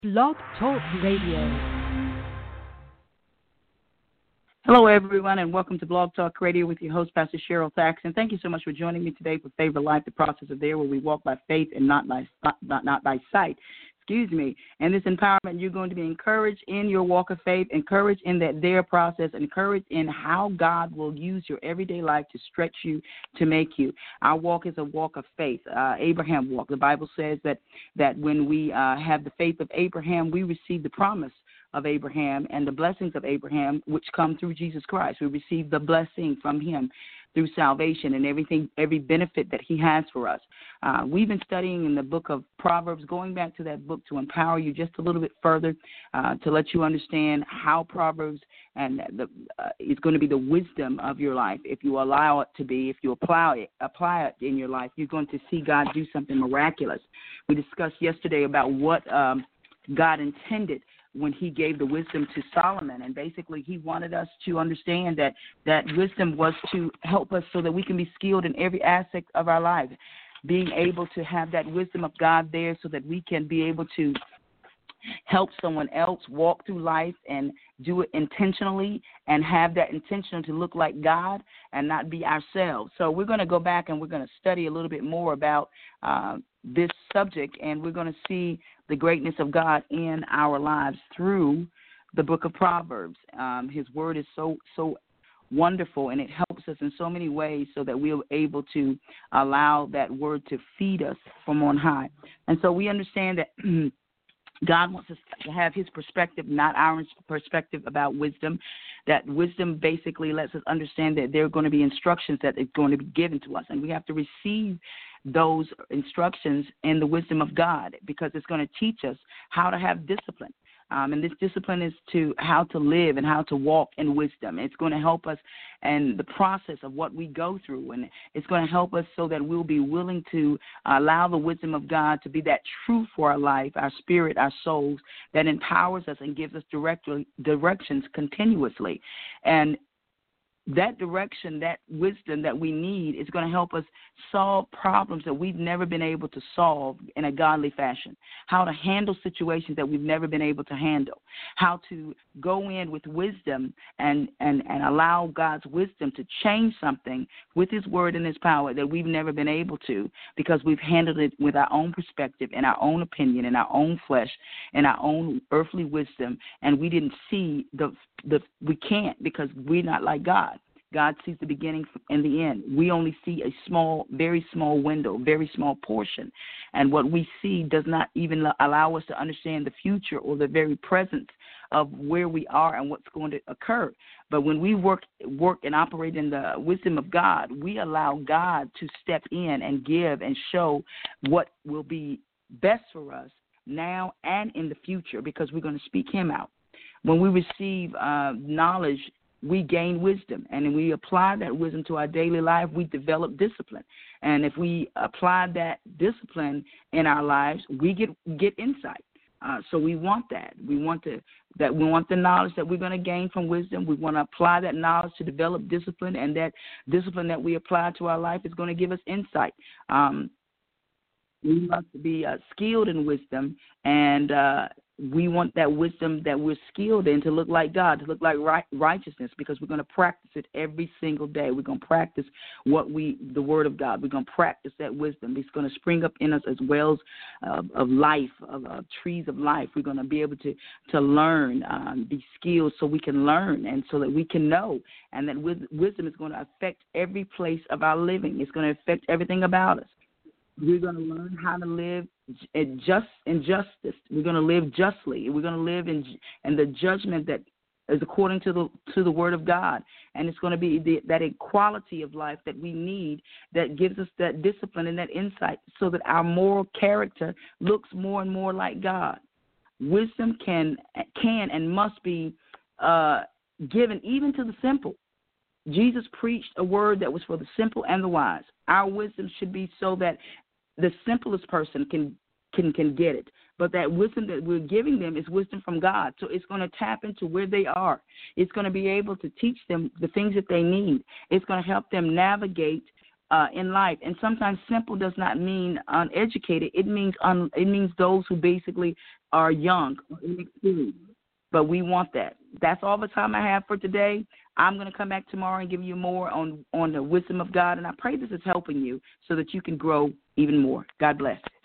Blog Talk Radio. Hello, everyone, and welcome to Blog Talk Radio with your host, Pastor Cheryl Thaxton. Thank you so much for joining me today for Favor Life, the process of there where we walk by faith and not by sight. In this empowerment, you're going to be encouraged in your walk of faith, encouraged in that there process, encouraged in how God will use your everyday life to stretch you, to make you. Our walk is a walk of faith, Abraham walk. The Bible says that when we have the faith of Abraham, we receive the promise of Abraham and the blessings of Abraham, which come through Jesus Christ. We receive the blessing from him through salvation and every benefit that he has for us. We've been studying in the book of Proverbs, going back to that book to empower you just a little bit further, to let you understand how Proverbs is going to be the wisdom of your life. If you allow it to be, if you apply it in your life, you're going to see God do something miraculous. We discussed yesterday about what God intended when he gave the wisdom to Solomon. And basically he wanted us to understand that wisdom was to help us so that we can be skilled in every aspect of our life, being able to have that wisdom of God there so that we can be able to help someone else walk through life and do it intentionally and have that intention to look like God and not be ourselves. So we're going to go back and we're going to study a little bit more about this subject, and we're going to see the greatness of God in our lives through the book of Proverbs. His word is so wonderful, and it helps us in so many ways so that we're able to allow that word to feed us from on high. And so we understand that God wants us to have his perspective, not our perspective about wisdom. That wisdom basically lets us understand that there are going to be instructions that is going to be given to us, and we have to receive those instructions in the wisdom of God, because it's going to teach us how to have discipline. And this discipline is to how to live and how to walk in wisdom. It's going to help us in the process of what we go through, and it's going to help us so that we'll be willing to allow the wisdom of God to be that truth for our life, our spirit, our souls, that empowers us and gives us directions continuously. And that direction, that wisdom that we need is going to help us solve problems that we've never been able to solve in a godly fashion, how to handle situations that we've never been able to handle, how to go in with wisdom and allow God's wisdom to change something with his word and his power that we've never been able to, because we've handled it with our own perspective and our own opinion and our own flesh and our own earthly wisdom, and we didn't see we can't, because we're not like God. God sees the beginning and the end. We only see a small, very small window, very small portion. And what we see does not even allow us to understand the future or the very presence of where we are and what's going to occur. But when we work and operate in the wisdom of God, we allow God to step in and give and show what will be best for us now and in the future, because we're going to speak him out. When we receive knowledge, we gain wisdom, and when we apply that wisdom to our daily life, we develop discipline. And if we apply that discipline in our lives, we get insight. So we want that. We want the knowledge that we're going to gain from wisdom. We want to apply that knowledge to develop discipline, and that discipline that we apply to our life is going to give us insight. We must be skilled in wisdom, and we want that wisdom that we're skilled in to look like God, to look like righteousness, because we're going to practice it every single day. We're going to practice the word of God. We're going to practice that wisdom. It's going to spring up in us as wells of life, of trees of life. We're going to be able to learn, be skilled so we can learn and so that we can know. And that wisdom is going to affect every place of our living. It's going to affect everything about us. We're going to learn how to live in justice. We're going to live justly. We're going to live in the judgment that is according to the word of God. And it's going to be that equality of life that we need, that gives us that discipline and that insight so that our moral character looks more and more like God. Wisdom can and must be given even to the simple. Jesus preached a word that was for the simple and the wise. Our wisdom should be so that the simplest person can get it. But that wisdom that we're giving them is wisdom from God. So it's going to tap into where they are. It's going to be able to teach them the things that they need. It's going to help them navigate in life. And sometimes simple does not mean uneducated. It means those who basically are young or inexperienced, but we want that. That's all the time I have for today. I'm going to come back tomorrow and give you more on the wisdom of God, and I pray this is helping you so that you can grow even more. God bless.